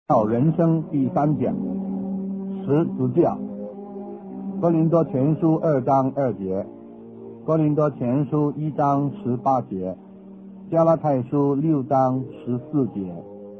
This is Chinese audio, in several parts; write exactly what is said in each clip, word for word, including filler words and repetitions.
到人生第三讲，十字架。哥林多前书二章二节，哥林多前书一章十八节，加拉太书六章十四节。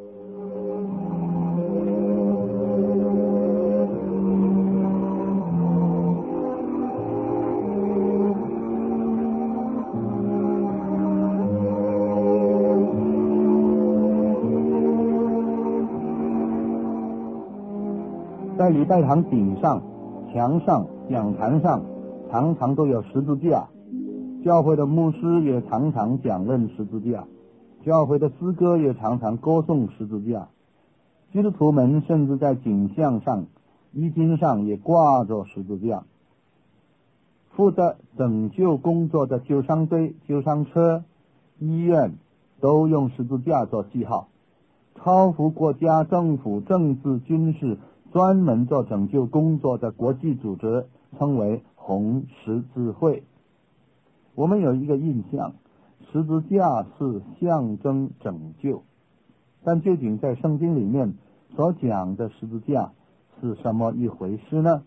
在礼拜堂顶上、墙上、讲坛上，常常都有十字架。教会的牧师也常常讲论十字架，教会的诗歌也常常歌颂十字架。基督徒们甚至在景象上、衣襟上也挂着十字架。负责拯救工作的救伤队、救伤车、医院都用十字架做记号。超乎国家、政府、政治、军事专门做拯救工作的国际组织称为红十字会。我们有一个印象，十字架是象征拯救，但究竟在圣经里面所讲的十字架是什么一回事呢？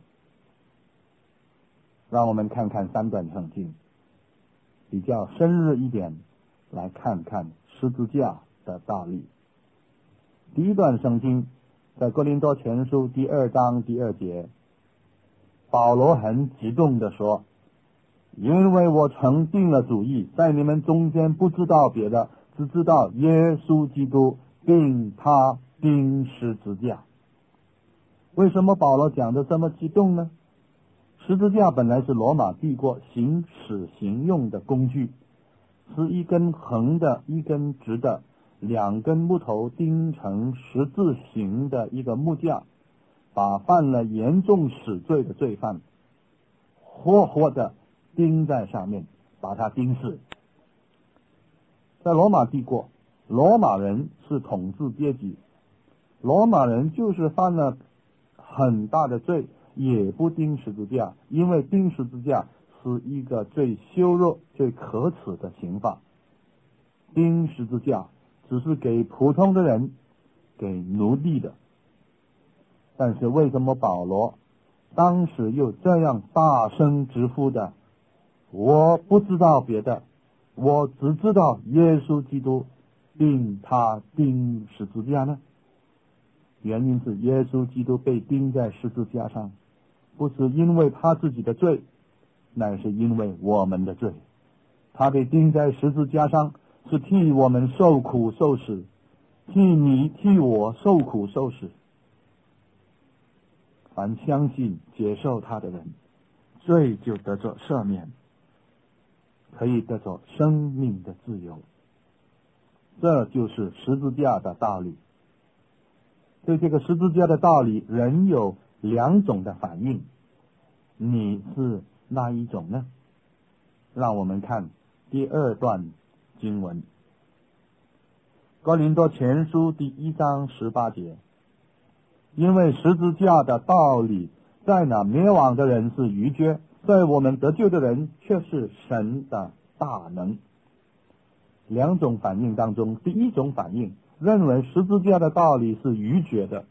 让我们看看三段圣经，比较深入一点来看看十字架的道理。第一段圣经在哥林多前书第二章第二节，保罗很激动地说，因为我曾定了主意，在你们中间不知道别的，只知道耶稣基督并他钉十字架。为什么保罗讲得这么激动呢？十字架本来是罗马帝国行使刑用的工具，是一根横的，一根直的，两根木头钉成十字形的一个木架，把犯了严重死罪的罪犯活活的钉在上面，把他钉死。在罗马帝国，罗马人是统治阶级，罗马人就是犯了很大的罪也不钉十字架，因为钉十字架是一个最羞辱、最可耻的刑罚。钉十字架只是给普通的人，给奴隶的。但是为什么保罗当时又这样大声直呼的，我不知道别的，我只知道耶稣基督并他钉十字架呢？原因是耶稣基督被钉在十字架上，不是因为他自己的罪，乃是因为我们的罪。他被钉在十字架上，是替我们受苦受死，替你替我受苦受死。凡相信接受他的人，罪就得着赦免，可以得着生命的自由。这就是十字架的道理。对这个十字架的道理，人有两种的反应，你是哪一种呢？让我们看第二段经文，哥林多前书第一章十八节，因为十字架的道理在那灭亡的人是愚拙，在我们得救的人却是神的大能。两种反应当中，第一种反应认为十字架的道理是愚拙的。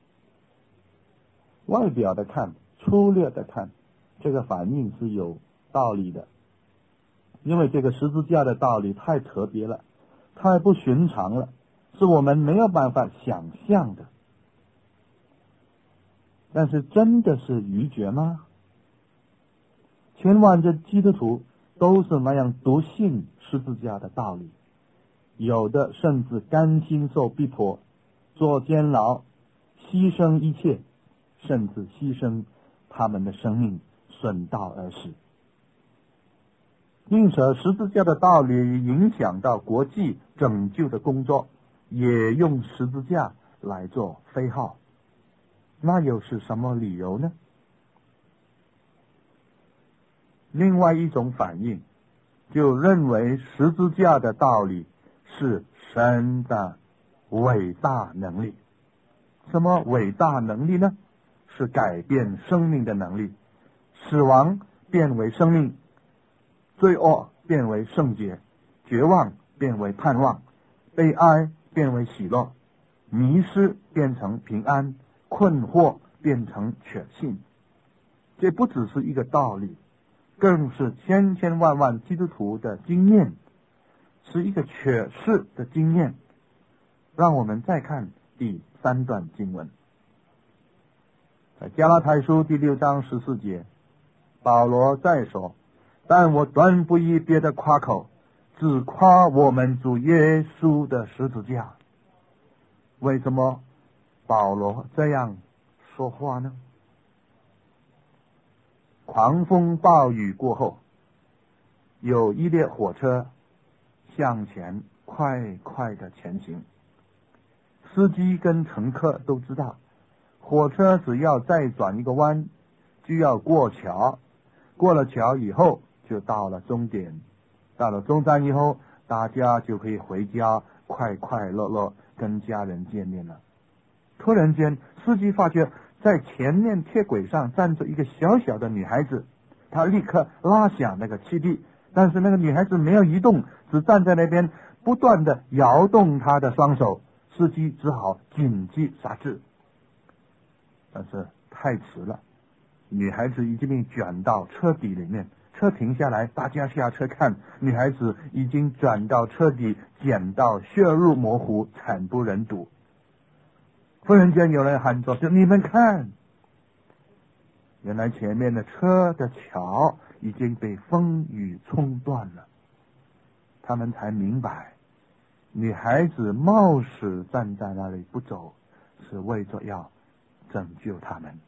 外表的看，粗略的看，这个反应是有道理的，因为这个十字架的道理太特别了，太不寻常了，是我们没有办法想象的。但是真的是愚拙吗？千万这基督徒都是那样笃信十字架的道理，有的甚至甘心受逼迫，做监牢，牺牲一切，甚至牺牲他们的生命，顺道而死。因此十字架的道理影响到国际拯救的工作，也用十字架来做非号。那又是什么理由呢？另外一种反应就认为十字架的道理是神的伟大能力。什么伟大能力呢？是改变生命的能力，死亡变为生命，罪恶变为圣洁，绝望变为盼望，悲哀变为喜乐， 迷失变成平安，困惑变成确信。这不只是一个道理，更是千千万万基督徒的经验，是一个确实的经验。让我们再看第三段经文，在加拉太书第六章十四节，保罗再说：但我断不以别的夸口，只夸我们主耶稣的十字架。为什么保罗这样说话呢？狂风暴雨过后，有一列火车向前快快的前行。司机跟乘客都知道，火车只要再转一个弯，就要过桥，过了桥以后就到了终点，到了终站以后，大家就可以回家，快快乐乐跟家人见面了。突然间，司机发觉在前面铁轨上站着一个小小的女孩子，他立刻拉响那个汽笛，但是那个女孩子没有移动，只站在那边不断的摇动她的双手，司机只好紧急刹制。但是太迟了，女孩子已经被卷到车底里面，车停下来，大家下车看，女孩子已经卷到车底，卷到血肉模糊，惨不忍睹。忽然间有人喊着：就你们看，原来前面的车的桥已经被风雨冲断了。他们才明白，女孩子冒死站在那里不走，是为着要拯救他们。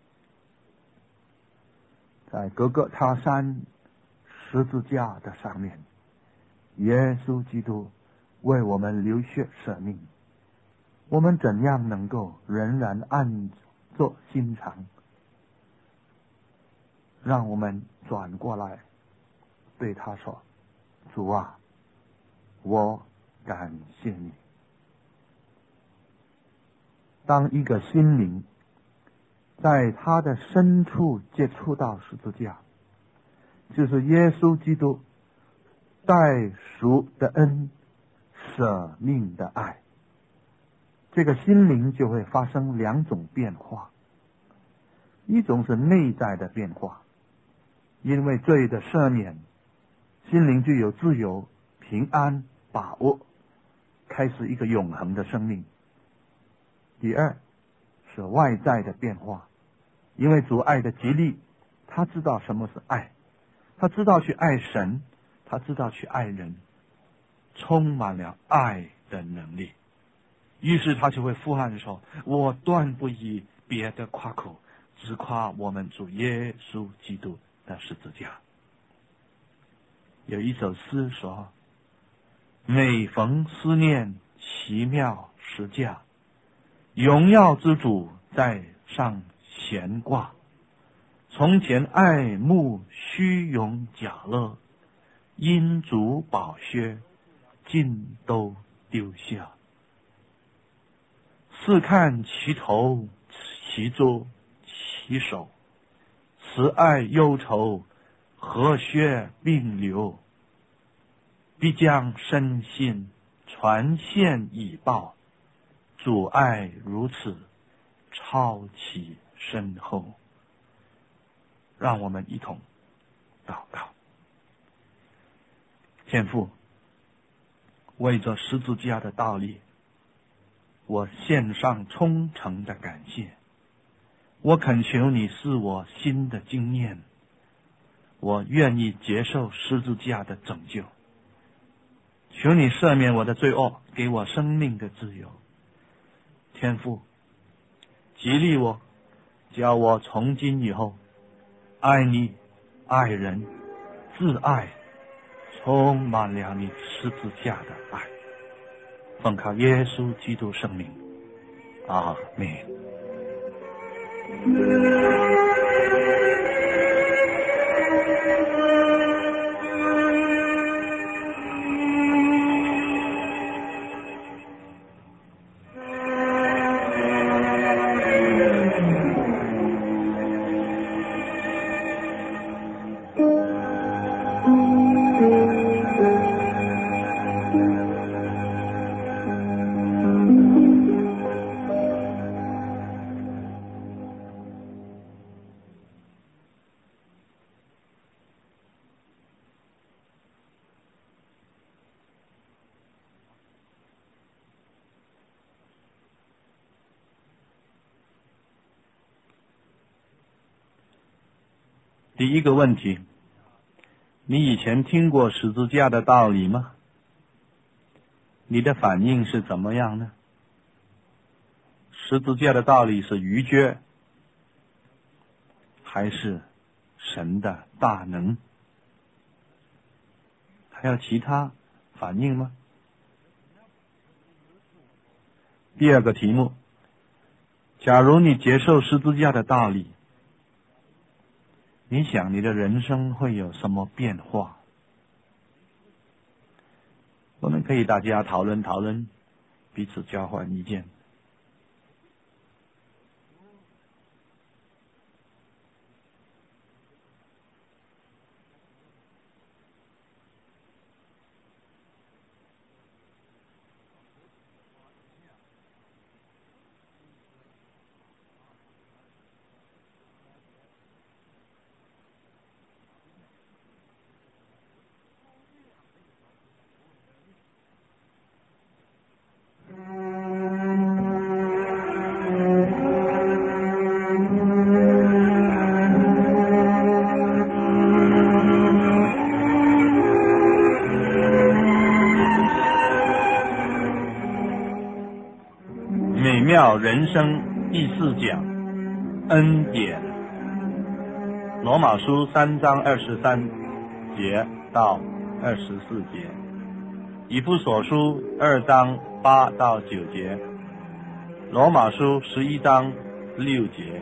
在各个他山十字架的上面，耶稣基督为我们流血舍命，我们怎样能够仍然按着心肠？让我们转过来对他说：主啊，我感谢你。当一个心灵在他的深处接触到十字架，就是耶稣基督代赎的恩、舍命的爱，这个心灵就会发生两种变化。一种是内在的变化，因为罪的赦免，心灵就有自由、平安、把握，开始一个永恒的生命。第二是外在的变化，因为主爱的激励，他知道什么是爱，他知道去爱神，他知道去爱人，充满了爱的能力。于是他就会呼喊说：我断不以别的夸口，只夸我们主耶稣基督的十字架。有一首诗说：每逢思念奇妙十架，荣耀之主在上悬挂。从前爱慕虚荣假乐，因主宝血尽都丢下。试看其头其足其手，慈爱忧愁和血并流，必将深信传献以报，主爱如此超其深厚。让我们一同祷告。天父，为着十字架的道理，我献上衷诚的感谢。我恳求你赐我新的经验，我愿意接受十字架的拯救。求你赦免我的罪恶，给我生命的自由。天父，激励我，叫我从今以后爱你、爱人、自爱，充满了你十字架的爱。奉靠耶稣基督圣名，阿们。 第一个问题，你以前听过十字架的道理吗？你的反应是怎么样呢？十字架的道理是愚拙，还是神的大能？还有其他反应吗？第二个题目，假如你接受十字架的道理，你想你的人生会有什么变化？我们可以大家讨论讨论，彼此交换意见。美妙人生第四讲，恩典。罗马书三章二十三节到二十四节，以弗所书二章八到九节，罗马书十一章六节。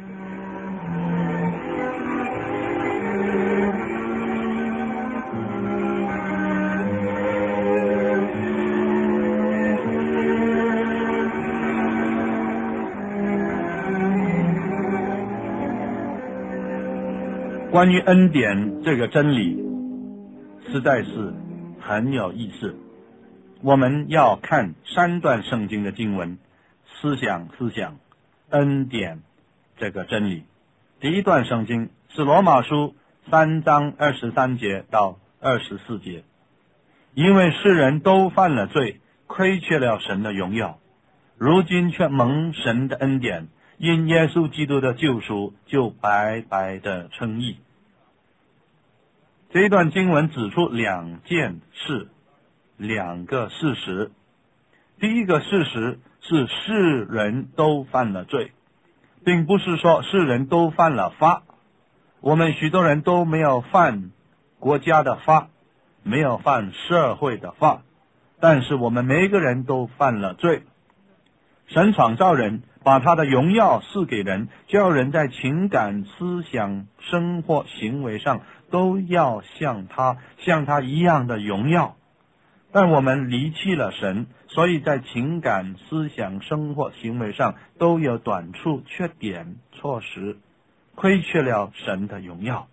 关于恩典这个真理，实在是很有意思。我们要看三段圣经的经文，思想思想恩典这个真理。第一段圣经是罗马书三章二十三节到二十四节，因为世人都犯了罪，亏缺了神的荣耀，如今却蒙神的恩典，因耶稣基督的救赎，就白白的称义。这一段经文指出两件事，两个事实。第一个事实是世人都犯了罪，并不是说世人都犯了法。我们许多人都没有犯国家的法，没有犯社会的法，但是我们每一个人都犯了罪。神创造人，把他的荣耀赐给人，叫人在情感、思想、生活、行为上都要像他像他一样的荣耀。但我们离弃了神，所以在情感、思想、生活、行为上都有短处、缺点、错失，亏缺了神的荣耀，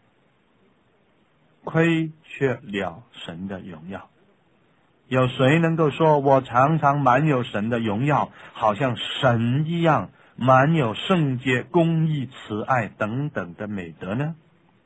亏缺了神的荣耀。有谁能够说我常常满有神的荣耀，好像神一样，满有圣洁、公义、慈爱等等的美德呢？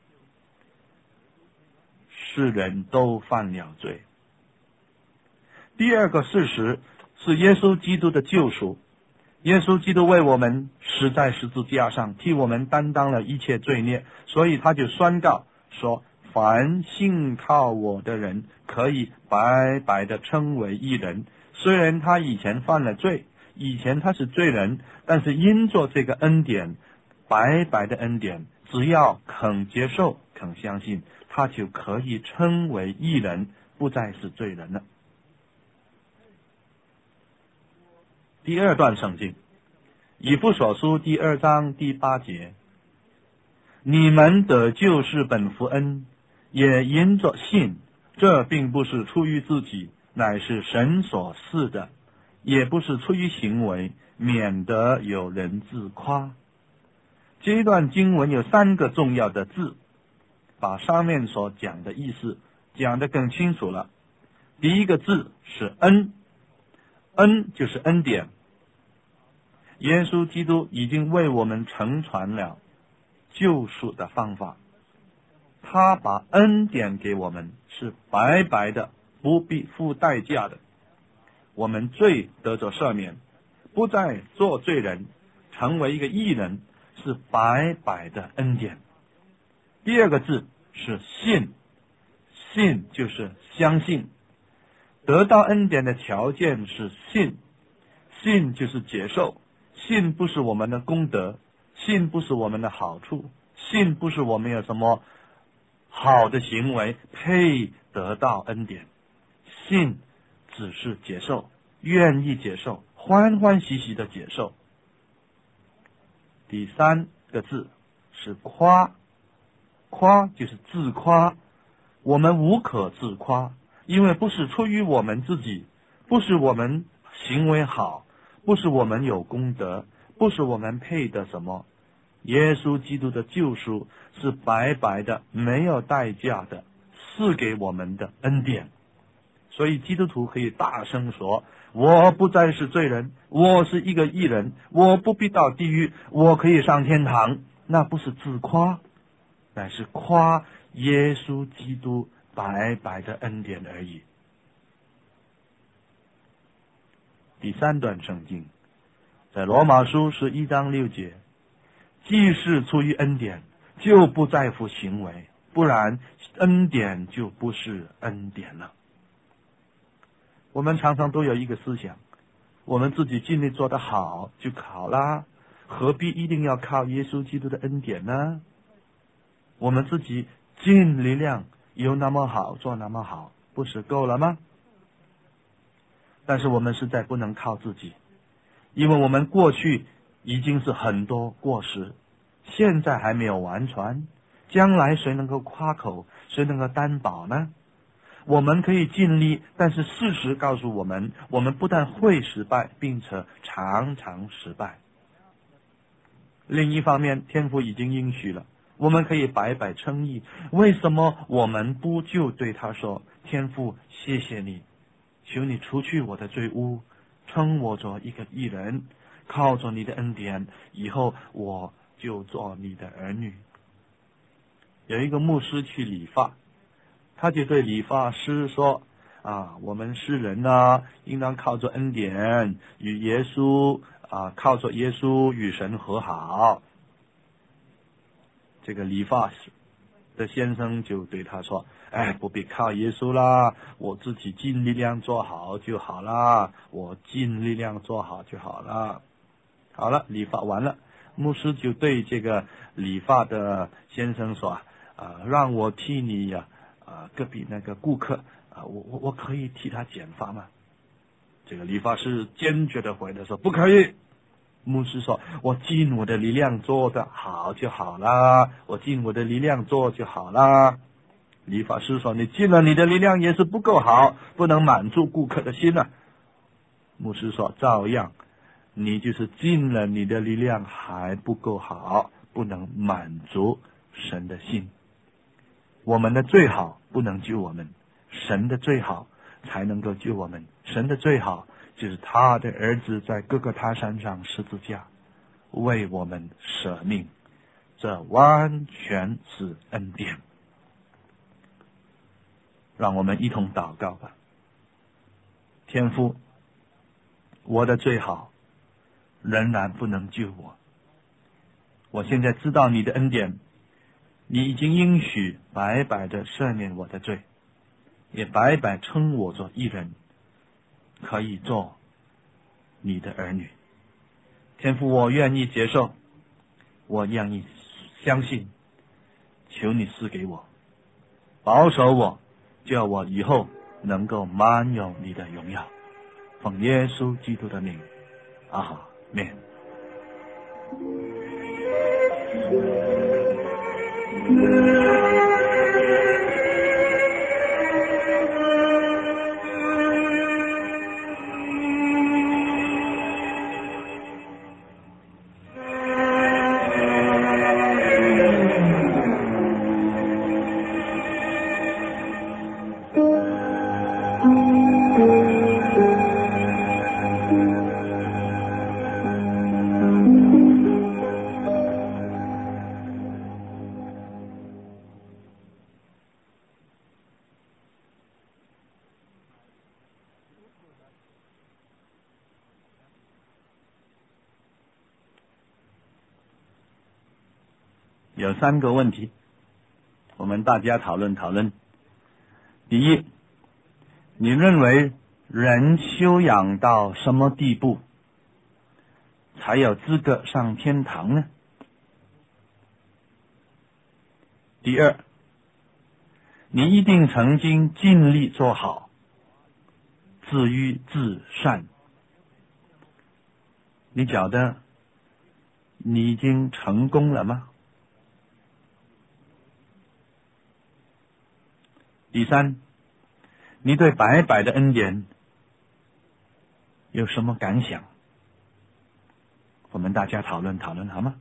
世人都犯了罪。第二个事实是耶稣基督的救赎。耶稣基督为我们死在十字架上，替我们担当了一切罪孽，所以他就宣告说，凡信靠我的人可以白白的称为义人。虽然他以前犯了罪，以前他是罪人，但是因着这个恩典，白白的恩典，只要肯接受、肯相信，他就可以称为义人，不再是罪人了。第二段圣经，以弗所书第二章第八节，你们得救是本乎恩，也因着信，这并不是出于自己，乃是神所赐的，也不是出于行为，免得有人自夸。这一段经文有三个重要的字，把上面所讲的意思讲得更清楚了。第一个字是恩，恩就是恩典。耶稣基督已经为我们成全了救赎的方法，他把恩典给我们，是白白的，不必付代价的。我们罪得着赦免，不再做罪人，成为一个义人，是白白的恩典。 第二个字是信，信就是相信。得到恩典的条件是信，信就是接受。信不是我们的功德，信不是我们的好处，信不是我们有什么好的行为配得到恩典，信只是接受，愿意接受，欢欢喜喜的接受。第三个字是夸，夸就是自夸，我们无可自夸，因为不是出于我们自己，不是我们行为好，不是我们有功德，不是我们配的什么。耶稣基督的救赎是白白的，没有代价的赐给我们的恩典。所以基督徒可以大声说，我不再是罪人，我是一个义人，我不必到地狱，我可以上天堂。那不是自夸，乃是夸耶稣基督白白的恩典而已。第三段圣经在罗马书十一章六节，既是出于恩典，就不在乎行为，不然恩典就不是恩典了。我们常常都有一个思想，我们自己尽力做得好就好啦，何必一定要靠耶稣基督的恩典呢？我们自己尽力量有那么好，做那么好，不是够了吗？但是我们实在不能靠自己，因为我们过去已经是很多过失，现在还没有完全，将来谁能够夸口，谁能够担保呢？我们可以尽力，但是事实告诉我们，我们不但会失败，并且常常失败。另一方面，天父已经应许了，我们可以白白称义，为什么我们不就对他说，天父谢谢你，求你除去我的罪污，称我做一个义人，靠着你的恩典，以后我就做你的儿女。有一个牧师去理发，他就对理发师说，啊，我们世人呢，应当靠着恩典与耶稣啊，靠着耶稣与神和好。这个理发师的先生就对他说，哎，不必靠耶稣啦，我自己尽力量做好就好啦，我尽力量做好就好了。好了，理发完了，牧师就对这个理发的先生说，啊，让我替你呀、啊，啊，隔壁那个顾客啊，我我我可以替他剪发吗？这个理发师坚决的回答说，不可以。牧师说，我尽我的力量做得好就好啦，我尽我的力量做就好啦。理发师说，你尽了你的力量也是不够好，不能满足顾客的心啊。牧师说，照样你就是尽了你的力量还不够好，不能满足神的心。我们的最好不能救我们，神的最好才能够救我们。神的最好就是他的儿子在各个他山上十字架为我们舍命，这完全是恩典。让我们一同祷告吧。天父，我的最好仍然不能救我，我现在知道你的恩典，你已经应许白白的赦免我的罪，也白白称我做义人，可以做你的儿女。天父，我愿意接受，我愿意相信，求你赐给我，保守我，叫我以后能够满有你的荣耀。奉耶稣基督的名，阿们。有三个问题， 们大家讨论讨论。第一，你认为人修养到什么地步才有资格上天堂呢？第二，你一定曾经尽力做好，自律自善，你觉得你已经成功了吗？第三，你对白白的恩典有什么感想？我们大家讨论讨论好吗？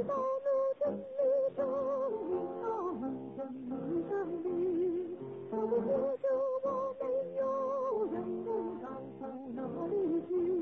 道路真理证明他们真理真理，他们接着我没有人能告诉哪里去。